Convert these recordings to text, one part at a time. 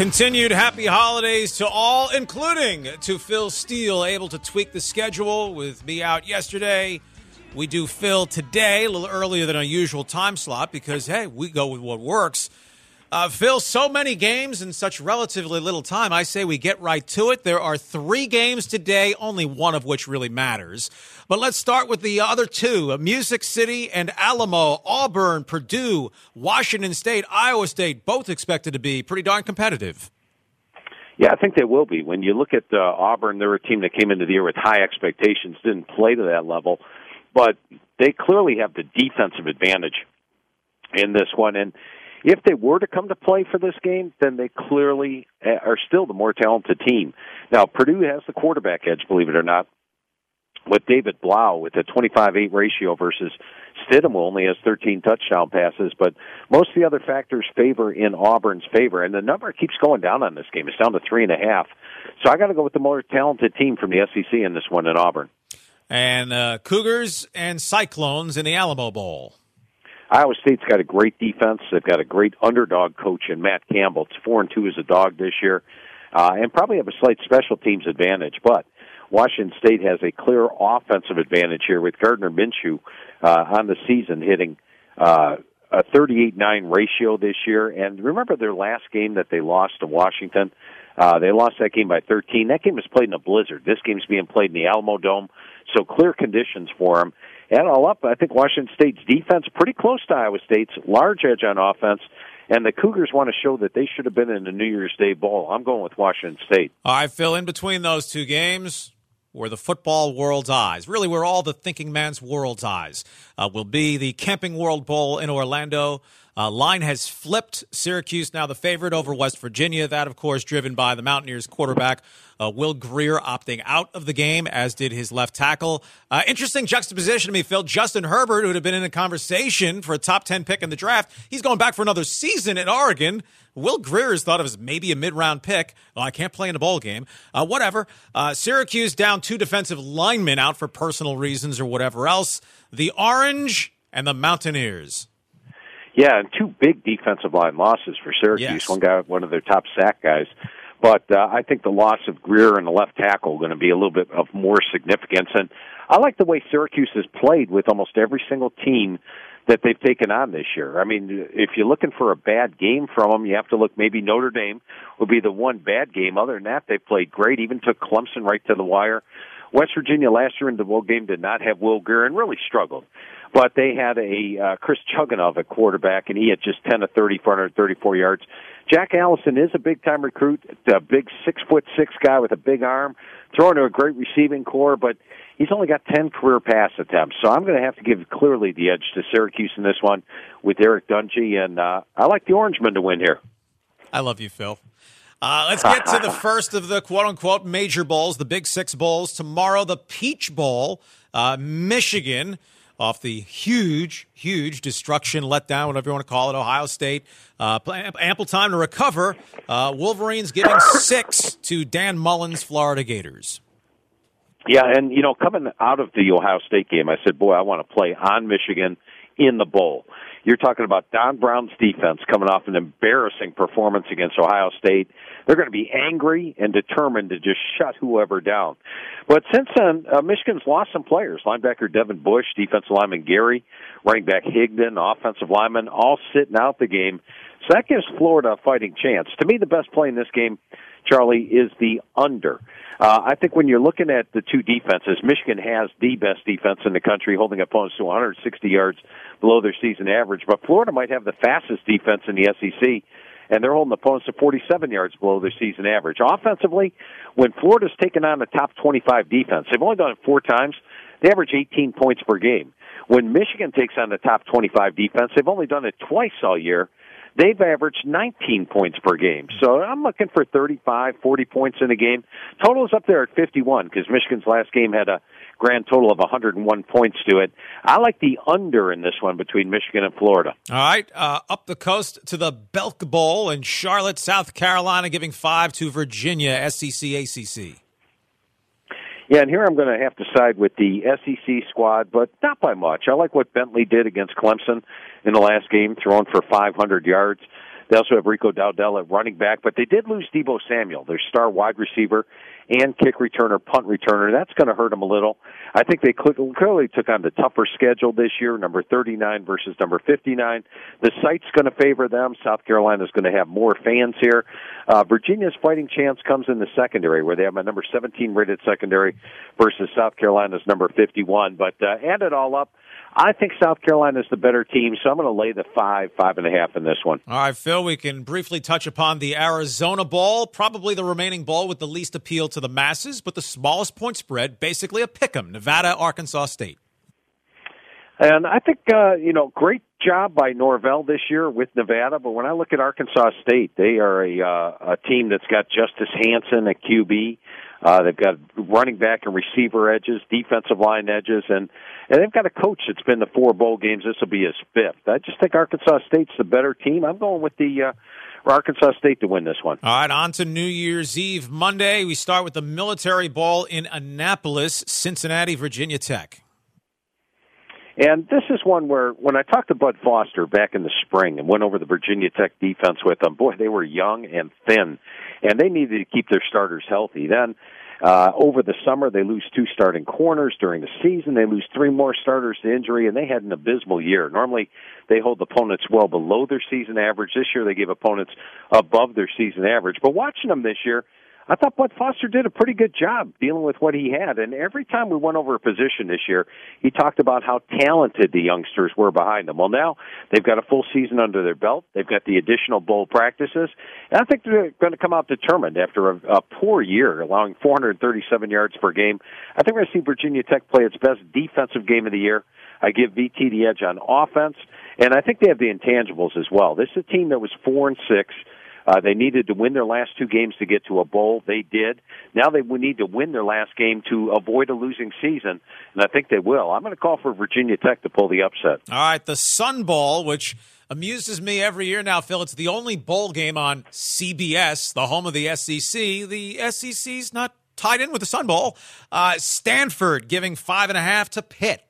Continued happy holidays to all, including to Phil Steele, able to tweak the schedule with me out yesterday. We do Phil today, a little earlier than our usual time slot because, hey, we go with what works. Phil, so many games in such relatively little time. I say we get right to it. There are 3 games today, only one of which really matters. But let's start with the other 2, Music City and Alamo, Auburn, Purdue, Washington State, Iowa State, both expected to be pretty darn competitive. Yeah, I think they will be. When you look at Auburn, they're a team that came into the year with high expectations, didn't play to that level, but they clearly have the defensive advantage in this one. And if they were to come to play for this game, then they clearly are still the more talented team. Now, Purdue has the quarterback edge, believe it or not, with David Blau with a 25-8 ratio versus Stidham, who only has 13 touchdown passes. But most of the other factors favor in Auburn's favor, and the number keeps going down on this game. It's down to 3.5. So I got to go with the more talented team from the SEC in this one in Auburn. And Cougars and Cyclones in the Alamo Bowl. Iowa State's got a great defense. They've got a great underdog coach in Matt Campbell. It's 4-2 as a dog this year, and probably have a slight special teams advantage. But Washington State has a clear offensive advantage here with Gardner Minshew on the season hitting a 38-9 ratio this year. And remember their last game that they lost to Washington? They lost that game by 13. That game was played in a blizzard. This game's being played in the Alamo Dome, so clear conditions for them. Add all up, I think Washington State's defense pretty close to Iowa State's, large edge on offense, and the Cougars want to show that they should have been in the New Year's Day Bowl. I'm going with Washington State. All right, Phil, in between those 2 games, where the football world's eyes, really where all the thinking man's world's eyes, will be the Camping World Bowl in Orlando. Line has flipped. Syracuse now the favorite over West Virginia. That, of course, driven by the Mountaineers quarterback, Will Grier, opting out of the game, as did his left tackle. Interesting juxtaposition to me, Phil. Justin Herbert, who would have been in a conversation for a top 10 pick in the draft, he's going back for another season at Oregon. Will Grier is thought of as maybe a mid-round pick. Oh, I can't play in a bowl game. Whatever. Syracuse down 2 defensive linemen out for personal reasons or whatever else. The Orange and the Mountaineers. Yeah, and 2 big defensive line losses for Syracuse. Yes. One guy, one of their top sack guys. But I think the loss of Grier and the left tackle are going to be a little bit of more significance. And I like the way Syracuse has played with almost every single team that they've taken on this year. I mean, if you're looking for a bad game from them, you have to look, maybe Notre Dame would be the one bad game. Other than that, they've played great, even took Clemson right to the wire. West Virginia last year in the bowl game did not have Will Grier and really struggled. But they had a Chris Chugunov at quarterback, and he had just 10 of 30 for 134 yards. Jack Allison is a big-time recruit, a big 6'6" guy with a big arm, throwing to a great receiving core, but he's only got 10 career pass attempts. So I'm going to have to give clearly the edge to Syracuse in this one with Eric Dungey, and I like the Orangemen to win here. I love you, Phil. Let's get to the first of the quote-unquote major bowls, the Big Six bowls. Tomorrow, the Peach Bowl, Michigan, off the huge destruction, letdown, whatever you want to call it, Ohio State. Ample time to recover. Wolverines giving 6 to Dan Mullen's Florida Gators. Yeah, and, coming out of the Ohio State game, I said, boy, I want to play on Michigan in the bowl. You're talking about Don Brown's defense coming off an embarrassing performance against Ohio State. They're going to be angry and determined to just shut whoever down. But since then, Michigan's lost some players. Linebacker Devin Bush, defensive lineman Gary, running back Higdon, offensive lineman, all sitting out the game. So that gives Florida a fighting chance. To me, the best play in this game, Charlie, is the under. I think when you're looking at the 2 defenses, Michigan has the best defense in the country, holding opponents to 160 yards below their season average. But Florida might have the fastest defense in the SEC, and they're holding opponents to 47 yards below their season average. Offensively, when Florida's taken on a top 25 defense, they've only done it 4 times, they average 18 points per game. When Michigan takes on the top 25 defense, they've only done it twice all year. They've averaged 19 points per game. So I'm looking for 35, 40 points in a game. Total is up there at 51 because Michigan's last game had a grand total of 101 points to it. I like the under in this one between Michigan and Florida. All right, up the coast to the Belk Bowl in Charlotte, South Carolina, giving 5 to Virginia, SEC, ACC. Yeah, and here I'm going to have to side with the SEC squad, but not by much. I like what Bentley did against Clemson in the last game, throwing for 500 yards. They also have Rico Dowdell at running back, but they did lose Deebo Samuel, their star wide receiver and kick returner, punt returner. That's going to hurt them a little. I think they clearly took on the tougher schedule this year, number 39 versus number 59. The site's going to favor them. South Carolina's going to have more fans here. Virginia's fighting chance comes in the secondary, where they have a number 17 rated secondary versus South Carolina's number 51. But add it all up, I think South Carolina's the better team, so I'm going to lay the 5.5 in this one. All right, Phil, we can briefly touch upon the Arizona Bowl, probably the remaining bowl with the least appeal to the masses, but the smallest point spread, basically a pick'em, Nevada, Arkansas State. And I think, great job by Norvell this year with Nevada, but when I look at Arkansas State, they are a team that's got Justice Hansen at QB. They've got running back and receiver edges, defensive line edges, and they've got a coach that's been to 4 bowl games. This will be his 5th. I just think Arkansas State's the better team. I'm going with the Arkansas State to win this one. All right, on to New Year's Eve Monday. We start with the Military Bowl in Annapolis, Cincinnati, Virginia Tech. And this is one where, when I talked to Bud Foster back in the spring and went over the Virginia Tech defense with them, boy, they were young and thin, and they needed to keep their starters healthy. Then, over the summer, they lose 2 starting corners. During the season, they lose 3 more starters to injury, and they had an abysmal year. Normally, they hold opponents well below their season average. This year, they give opponents above their season average. But watching them this year, I thought Bud Foster did a pretty good job dealing with what he had. And every time we went over a position this year, he talked about how talented the youngsters were behind them. Well, now they've got a full season under their belt. They've got the additional bowl practices. And I think they're going to come out determined after a poor year, allowing 437 yards per game. I think we're going to see Virginia Tech play its best defensive game of the year. I give VT the edge on offense, and I think they have the intangibles as well. This is a team that was 4-6. They needed to win their last 2 games to get to a bowl. They did. Now they will need to win their last game to avoid a losing season, and I think they will. I'm going to call for Virginia Tech to pull the upset. All right, the Sun Bowl, which amuses me every year now, Phil. It's the only bowl game on CBS, the home of the SEC. The SEC's not tied in with the Sun Bowl. Stanford giving 5.5 to Pitt.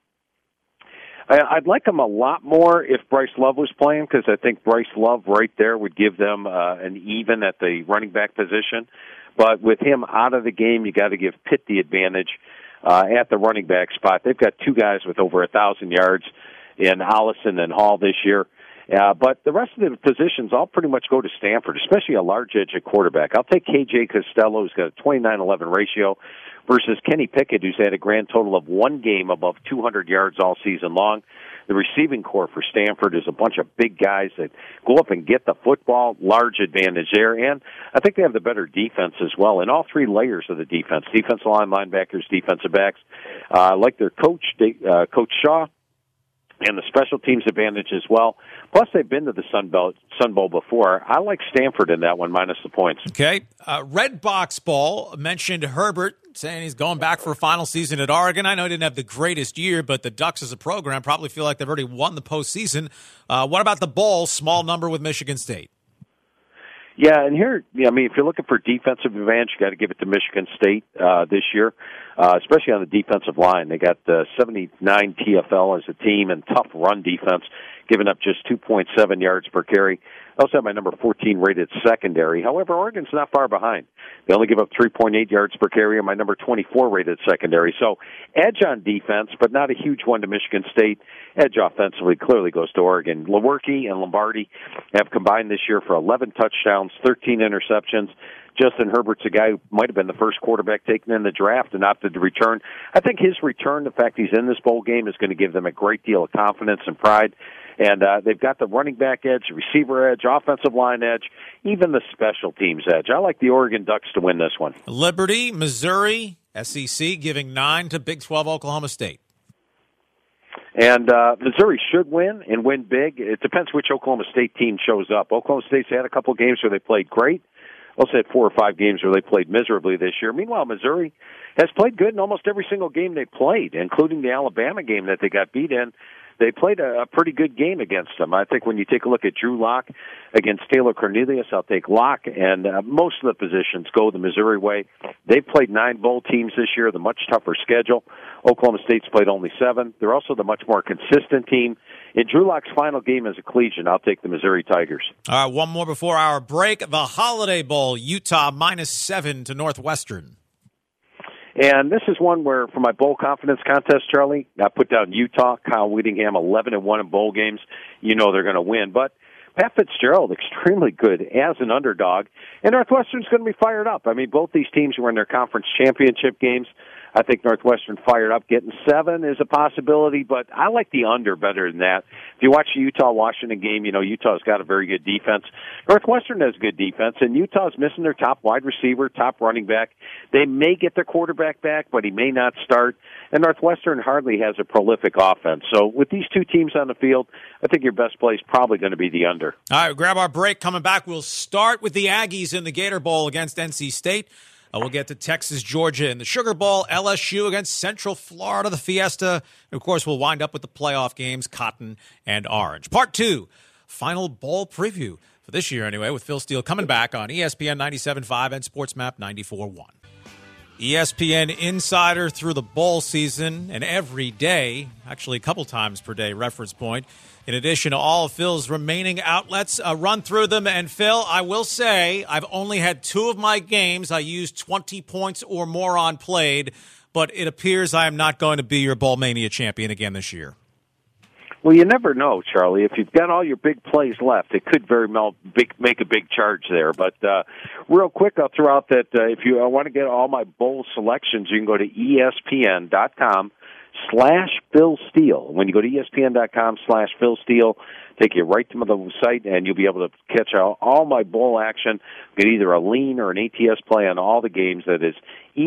I'd like them a lot more if Bryce Love was playing, because I think Bryce Love right there would give them an even at the running back position. But with him out of the game, you got to give Pitt the advantage at the running back spot. They've got 2 guys with over 1,000 yards in Allison and Hall this year. But the rest of the positions all pretty much go to Stanford, especially a large edge at quarterback. I'll take KJ Costello, who's got a 29-11 ratio, versus Kenny Pickett, who's had a grand total of 1 game above 200 yards all season long. The receiving core for Stanford is a bunch of big guys that go up and get the football, large advantage there. And I think they have the better defense as well in all 3 layers of the defense, defensive line, linebackers, defensive backs. I like their coach, Coach Shaw, and the special teams advantage as well. Plus, they've been to the Sun Bowl before. I like Stanford in that one, minus the points. Okay. Red Box Ball mentioned Herbert, saying he's going back for a final season at Oregon. I know he didn't have the greatest year, but the Ducks as a program probably feel like they've already won the postseason. What about the Bowl, small number with Michigan State? Yeah, and here, if you're looking for defensive advantage, you got to give it to Michigan State this year, especially on the defensive line. They got 79 TFL as a team and tough run defense, giving up just 2.7 yards per carry. They also have my number 14 rated secondary. However, Oregon's not far behind. They only give up 3.8 yards per carry, and my number 24 rated secondary. So edge on defense, but not a huge one to Michigan State. Edge offensively clearly goes to Oregon. Lewerke and Lombardi have combined this year for 11 touchdowns, 13 interceptions. Justin Herbert's a guy who might have been the first quarterback taken in the draft and opted to return. I think his return, the fact he's in this bowl game, is going to give them a great deal of confidence and pride. And they've got the running back edge, receiver edge, offensive line edge, even the special teams edge. I like the Oregon Ducks to win this one. Liberty, Missouri, SEC giving 9 to Big 12 Oklahoma State. And Missouri should win and win big. It depends which Oklahoma State team shows up. Oklahoma State's had a couple of games where they played great. Also had 4 or 5 games where they played miserably this year. Meanwhile, Missouri has played good in almost every single game they played, including the Alabama game that they got beat in. They played a pretty good game against them. I think when you take a look at Drew Lock against Taylor Cornelius, I'll take Lock, and most of the positions go the Missouri way. They've played 9 bowl teams this year, the much tougher schedule. Oklahoma State's played only 7. They're also the much more consistent team In Drew Lock's final game as a collegian, I'll take the Missouri Tigers. All right, one more before our break. The Holiday Bowl, Utah -7 to Northwestern. And this is one where, for my bowl confidence contest, Charlie, I put down Utah, Kyle Whittingham, 11-1 in bowl games. You know they're going to win. But Pat Fitzgerald, extremely good as an underdog. And Northwestern's going to be fired up. I mean, both these teams were in their conference championship games. I think Northwestern fired up. Getting 7 is a possibility, but I like the under better than that. If you watch the Utah-Washington game, you know Utah's got a very good defense. Northwestern has good defense, and Utah's missing their top wide receiver, top running back. They may get their quarterback back, but he may not start. And Northwestern hardly has a prolific offense. So with these two teams on the field, I think your best play is probably going to be the under. All right, grab our break. Coming back, we'll start with the Aggies in the Gator Bowl against NC State. We'll get to Texas, Georgia in the Sugar Bowl, LSU against Central Florida, the Fiesta. And, of course, we'll wind up with the playoff games, Cotton and Orange. Part 2, final bowl preview for this year anyway, with Phil Steele coming back on ESPN 97.5 and SportsMap 94.1. ESPN Insider through the bowl season and every day, actually a couple times per day, Reference Point. In addition to all of Phil's remaining outlets, run through them. And, Phil, I will say I've only had 2 of my games I used 20 points or more on played, but it appears I am not going to be your Bowl Mania champion again this year. Well, you never know, Charlie. If you've got all your big plays left, it could very well make a big charge there. But real quick, I'll throw out that if you want to get all my bowl selections, you can go to ESPN.com/Phil Steele. When you go to ESPN.com/Phil Steele, take you right to the site, and you'll be able to catch all my bowl action. Get either a lean or an ATS play on all the games. That is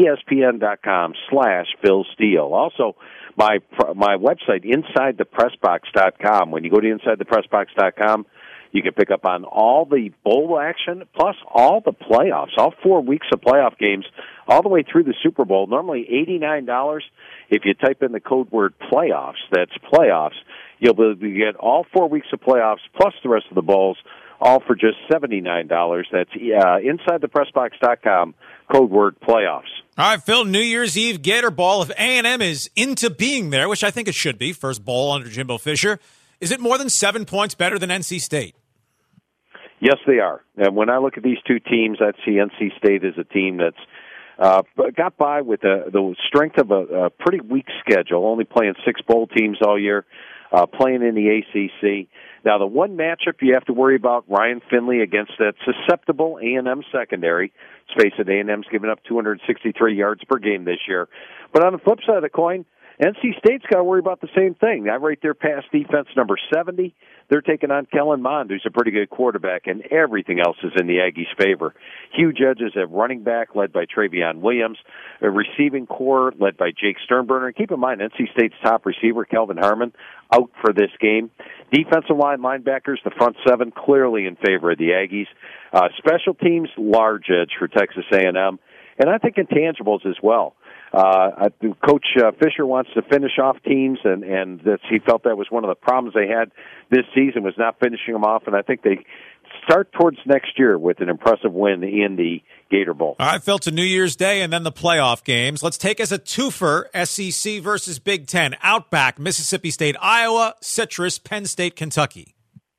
ESPN.com/Phil Steele. Also, my website, InsideThePressBox.com. When you go to InsideThePressBox.com, you can pick up on all the bowl action, plus all the playoffs, all 4 weeks of playoff games, all the way through the Super Bowl. Normally $89. If you type in the code word playoffs, that's playoffs, you'll be able to get all 4 weeks of playoffs, plus the rest of the bowls, all for just $79. That's InsideThePressBox.com, code word playoffs. All right, Phil, New Year's Eve Gator Bowl. If A&M is into being there, which I think it should be, first bowl under Jimbo Fisher, is it more than 7 points better than NC State? Yes, they are. And when I look at these two teams, I see NC State as a team that's got by with the strength of a pretty weak schedule, only playing 6 bowl teams all year, playing in the ACC. Now, the one matchup you have to worry about, Ryan Finley against that susceptible A&M secondary. Let's face it, A&M's given up 263 yards per game this year. But on the flip side of the coin, NC State's got to worry about the same thing. I rate their pass defense number 70. They're taking on Kellen Mond, who's a pretty good quarterback, and everything else is in the Aggies' favor. Huge edges at running back, led by Travion Williams, a receiving core led by Jake Sternberger. And keep in mind, NC State's top receiver, Kelvin Harmon, out for this game. Defensive line, linebackers, the front 7, clearly in favor of the Aggies. Special teams, large edge for Texas A&M. And I think intangibles as well. Coach Fisher wants to finish off teams, and he felt that was one of the problems they had this season, was not finishing them off, and I think they start towards next year with an impressive win in the Gator Bowl. All right, Phil, to New Year's Day and then the playoff games. Let's take as a twofer SEC versus Big Ten. Outback, Mississippi State, Iowa, Citrus, Penn State, Kentucky.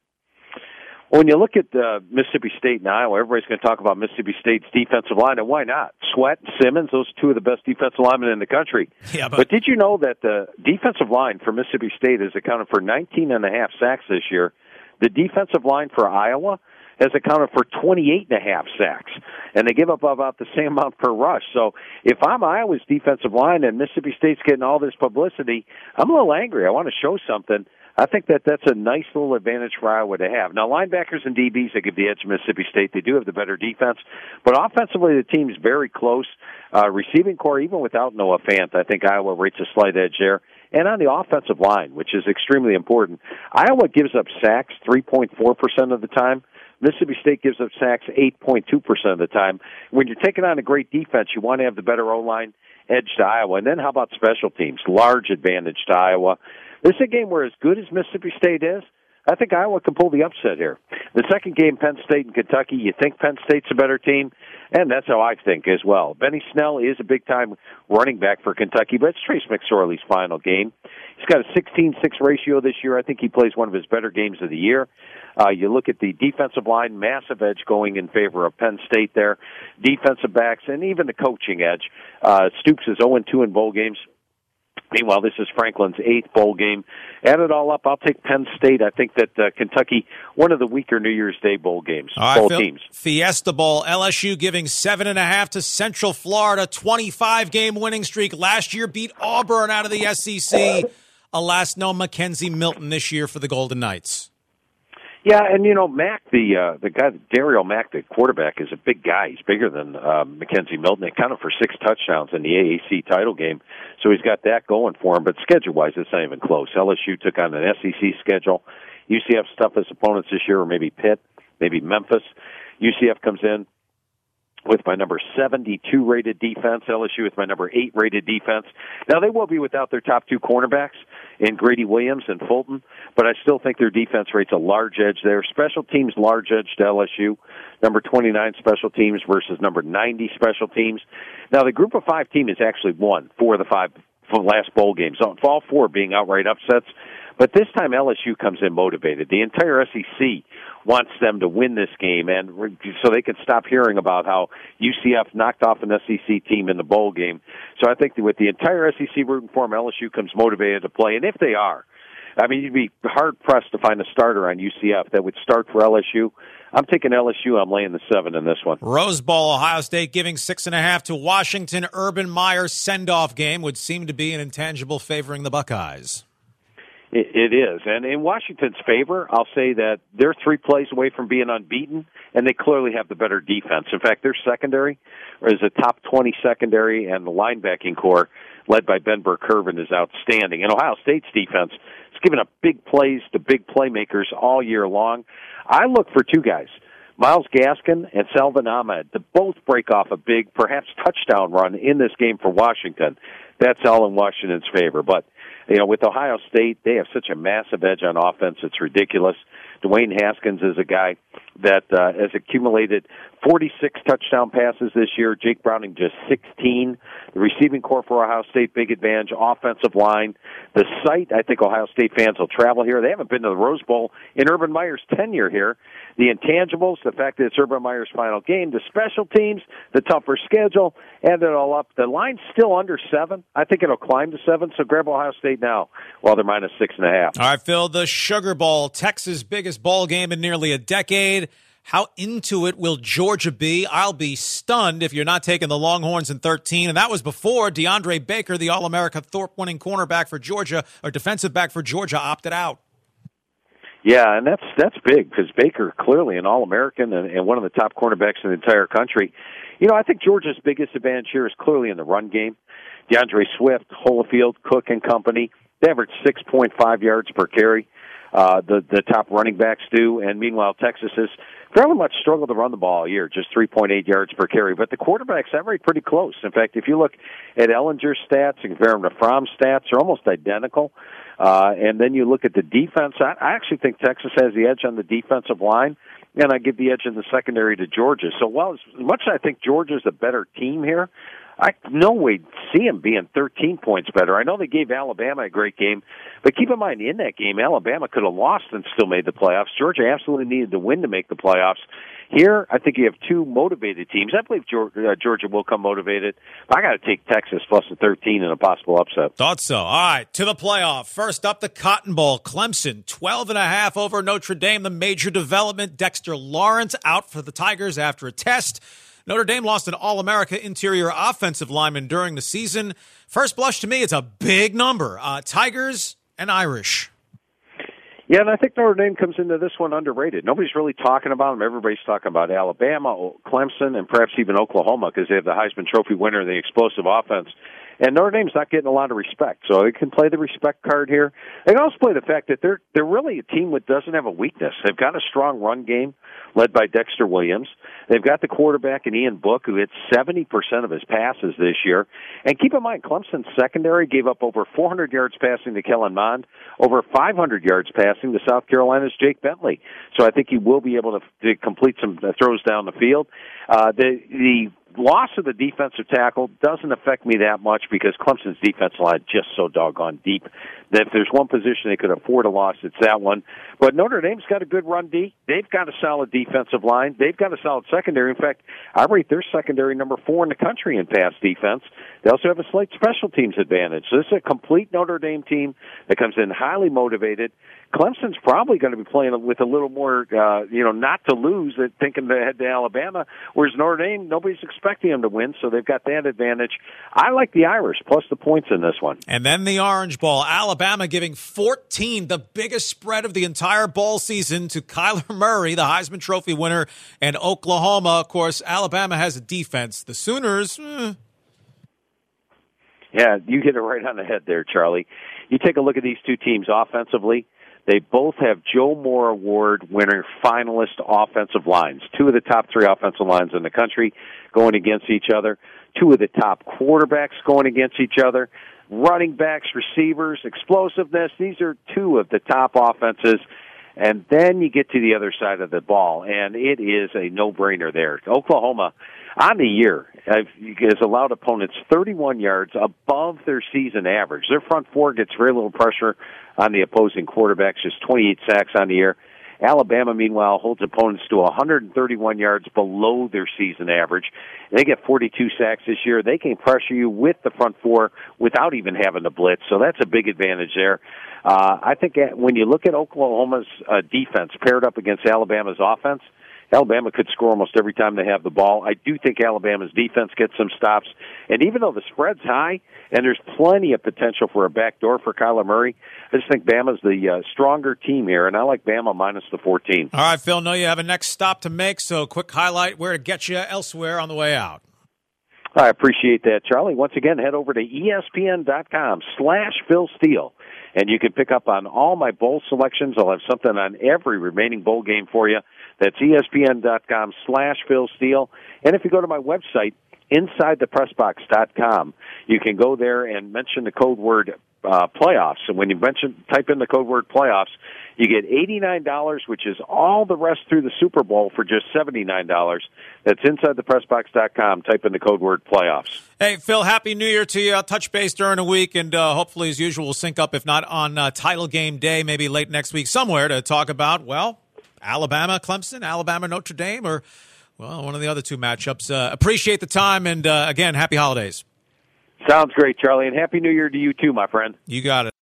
When you look at Mississippi State and Iowa, everybody's going to talk about Mississippi State's defensive line, and why not? Sweat, Simmons, those 2 of the best defensive linemen in the country. Yeah, but did you know that the defensive line for Mississippi State has accounted for 19.5 sacks this year? The defensive line for Iowa has accounted for 28.5 sacks, and they give up about the same amount per rush. So if I'm Iowa's defensive line and Mississippi State's getting all this publicity, I'm a little angry. I want to show something. I think that's a nice little advantage for Iowa to have. Now, linebackers and DBs, they give the edge to Mississippi State. They do have the better defense. But offensively, the team's very close. Receiving core, even without Noah Fant, I think Iowa rates a slight edge there. And on the offensive line, which is extremely important, Iowa gives up sacks 3.4% of the time. Mississippi State gives up sacks 8.2% of the time. When you're taking on a great defense, you want to have the better O-line edge to Iowa. And then how about special teams? Large advantage to Iowa. This is a game where, as good as Mississippi State is, I think Iowa can pull the upset here. The second game, Penn State and Kentucky, you think Penn State's a better team, and that's how I think as well. Benny Snell is a big-time running back for Kentucky, but it's Trace McSorley's final game. He's got a 16-6 ratio this year. I think he plays one of his better games of the year. You look at the defensive line, massive edge going in favor of Penn State there. Defensive backs, and even the coaching edge. Stoops is 0-2 in bowl games. Meanwhile, this is Franklin's 8th bowl game. Add it all up, I'll take Penn State. I think that Kentucky, one of the weaker New Year's Day bowl games, bowl teams. Fiesta Bowl, LSU giving 7.5 to Central Florida, 25-game winning streak. Last year beat Auburn out of the SEC. Alas, no Mackenzie Milton this year for the Golden Knights. Yeah, and Mack, the guy, Daryl Mack, the quarterback, is a big guy. He's bigger than Mackenzie Milton. They counted for 6 touchdowns in the AAC title game, so he's got that going for him. But schedule-wise, it's not even close. LSU took on an SEC schedule. UCF's toughest opponents this year were maybe Pitt, maybe Memphis. UCF comes in with my number 72 rated defense, LSU with my number 8 rated defense. Now, they will be without their top 2 cornerbacks in Grady Williams and Fulton, but I still think their defense rates a large edge there. Special teams, large edge to LSU. Number 29 special teams versus number 90 special teams. Now, the group of 5 team has actually won 4 of the 5 last bowl games, all 4 being outright upsets. But this time LSU comes in motivated. The entire SEC wants them to win this game, and so they can stop hearing about how UCF knocked off an SEC team in the bowl game. So I think that with the entire SEC rooting for them, LSU comes motivated to play. And if they are, I mean, you'd be hard-pressed to find a starter on UCF that would start for LSU. I'm taking LSU. I'm laying the 7 in this one. Rose Bowl, Ohio State giving 6.5 to Washington. Urban Meyer's send-off game would seem to be an intangible favoring the Buckeyes. It is. And in Washington's favor, I'll say that they're 3 plays away from being unbeaten, and they clearly have the better defense. In fact, their secondary is a top 20 secondary, and the linebacking core, led by Ben Burke-Kirven, is outstanding. And Ohio State's defense is giving up big plays to big playmakers all year long. I look for 2 guys, Myles Gaskin and Salvon Ahmed, to both break off a big, perhaps touchdown run in this game for Washington. That's all in Washington's favor. But with Ohio State, they have such a massive edge on offense, it's ridiculous. Dwayne Haskins is a guy that has accumulated 46 touchdown passes this year. Jake Browning just 16. The receiving core for Ohio State, big advantage. Offensive line. The site, I think Ohio State fans will travel here. They haven't been to the Rose Bowl in Urban Meyer's tenure here. The intangibles, the fact that it's Urban Meyer's final game, the special teams, the tougher schedule, add it all up. The line's still under 7. I think it'll climb to 7, so grab Ohio State now while they're minus 6.5. All right, Phil, the Sugar Bowl, Texas' biggest bowl game in nearly a decade. How into it will Georgia be? I'll be stunned if you're not taking the Longhorns in 13. And that was before DeAndre Baker, the All-America Thorpe-winning cornerback for Georgia, or defensive back for Georgia, opted out. Yeah, and that's big because Baker clearly an All-American and one of the top cornerbacks in the entire country. I think Georgia's biggest advantage here is clearly in the run game. DeAndre Swift, Holyfield, Cook, and company, they average 6.5 yards per carry. The top running backs do, and meanwhile Texas has fairly much struggled to run the ball all year, just 3.8 yards per carry. But the quarterbacks average pretty close. In fact, if you look at Ellinger's stats and compare them to Fromm's stats, they're almost identical. And then you look at the defense. I actually think Texas has the edge on the defensive line, and I give the edge in the secondary to Georgia. So while as much as I think Georgia's a better team here, I no way see them being 13 points better. I know they gave Alabama a great game, but keep in mind, in that game, Alabama could have lost and still made the playoffs. Georgia absolutely needed to win to make the playoffs. Here, I think you have 2 motivated teams. I believe Georgia will come motivated. But I got to take Texas plus the 13 in a possible upset. Thought so. All right, to the playoff. First up, the Cotton Bowl. Clemson, 12.5 over Notre Dame. The major development, Dexter Lawrence out for the Tigers after a test. Notre Dame lost an All-America interior offensive lineman during the season. First blush to me, it's a big number. Tigers and Irish. Yeah, and I think Notre Dame comes into this one underrated. Nobody's really talking about them. Everybody's talking about Alabama, Clemson, and perhaps even Oklahoma because they have the Heisman Trophy winner and the explosive offense And Notre Dame's not getting a lot of respect, so they can play the respect card here. They can also play the fact that they're really a team that doesn't have a weakness. They've got a strong run game led by Dexter Williams. They've got the quarterback in Ian Book, who hit 70% of his passes this year. And keep in mind, Clemson's secondary gave up over 400 yards passing to Kellen Mond, over 500 yards passing to South Carolina's Jake Bentley. So I think he will be able to complete some throws down the field. The loss of the defensive tackle doesn't affect me that much because Clemson's defensive line is just so doggone deep that if there's one position they could afford a loss, it's that one. But Notre Dame's got a good run D. They've got a solid defensive line. They've got a solid secondary. In fact, I rate their secondary number 4 in the country in pass defense. They also have a slight special teams advantage. So this is a complete Notre Dame team that comes in highly motivated. Clemson's probably going to be playing with a little more, not to lose, thinking to head to Alabama, whereas Notre Dame, nobody's expecting them to win, so they've got that advantage. I like the Irish, plus the points in this one. And then the Orange Bowl. Alabama giving 14, the biggest spread of the entire bowl season, to Kyler Murray, the Heisman Trophy winner, and Oklahoma. Of course, Alabama has a defense. The Sooners, Yeah, you hit it right on the head there, Charlie. You take a look at these two teams offensively. They both have Joe Moore Award winner finalist offensive lines. 2 of the top 3 offensive lines in the country going against each other. 2 of the top quarterbacks going against each other. Running backs, receivers, explosiveness. These are 2 of the top offenses. And then you get to the other side of the ball, and it is a no-brainer there. Oklahoma, on the year, has allowed opponents 31 yards above their season average. Their front 4 gets very little pressure on the opposing quarterbacks, just 28 sacks on the year. Alabama, meanwhile, holds opponents to 131 yards below their season average. They get 42 sacks this year. They can pressure you with the front 4 without even having to blitz, so that's a big advantage there. I think when you look at Oklahoma's defense paired up against Alabama's offense, Alabama could score almost every time they have the ball. I do think Alabama's defense gets some stops. And even though the spread's high and there's plenty of potential for a backdoor for Kyler Murray, I just think Bama's the stronger team here, and I like Bama minus the 14. All right, Phil, know you have a next stop to make, so quick highlight where to get you elsewhere on the way out. I appreciate that, Charlie. Once again, head over to ESPN.com/Phil Steele, and you can pick up on all my bowl selections. I'll have something on every remaining bowl game for you. That's ESPN.com/Phil Steele. And if you go to my website, InsideThePressBox.com, you can go there and mention the code word playoffs. And when you type in the code word playoffs, you get $89, which is all the rest through the Super Bowl for just $79. That's InsideThePressBox.com. Type in the code word playoffs. Hey, Phil, Happy New Year to you. I'll touch base during the week, and hopefully, as usual, we'll sync up, if not on title game day, maybe late next week somewhere to talk about, Alabama, Clemson, Alabama, Notre Dame, or, one of the other 2 matchups. Appreciate the time, and again, happy holidays. Sounds great, Charlie, and Happy New Year to you too, my friend. You got it.